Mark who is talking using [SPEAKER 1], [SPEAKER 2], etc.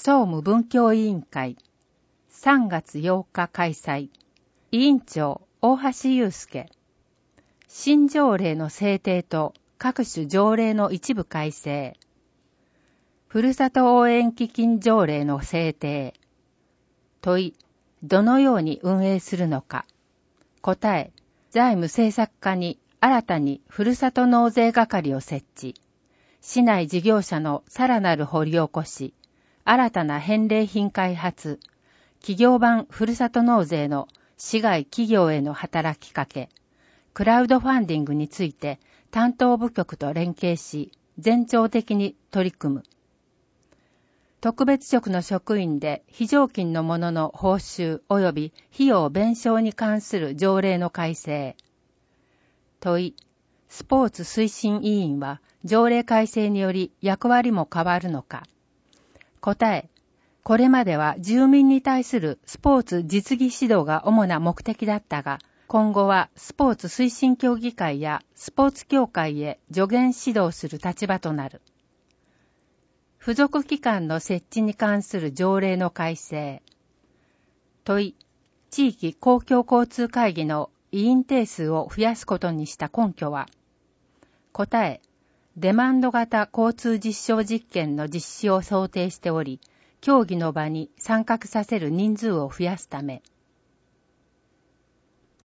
[SPEAKER 1] 総務文教委員会3月8日開催。委員長大橋祐介。新条例の制定と各種条例の一部改正。ふるさと応援基金条例の制定。問い、どのように運営するのか。答え、財務政策課に新たにふるさと納税係を設置。市内事業者のさらなる掘り起こし、新たな返礼品開発、企業版ふるさと納税の市外企業への働きかけ、クラウドファンディングについて担当部局と連携し、全庁的に取り組む。特別職の職員で非常勤の者の報酬及び費用弁償に関する条例の改正。問い、スポーツ推進委員は条例改正により役割も変わるのか。答え、これまでは住民に対するスポーツ実技指導が主な目的だったが、今後はスポーツ推進協議会やスポーツ協会へ助言指導する立場となる。付属機関の設置に関する条例の改正。問い、地域公共交通会議の委員定数を増やすことにした根拠は。答え、デマンド型交通実証実験の実施を想定しており、協議の場に参画させる人数を増やすため。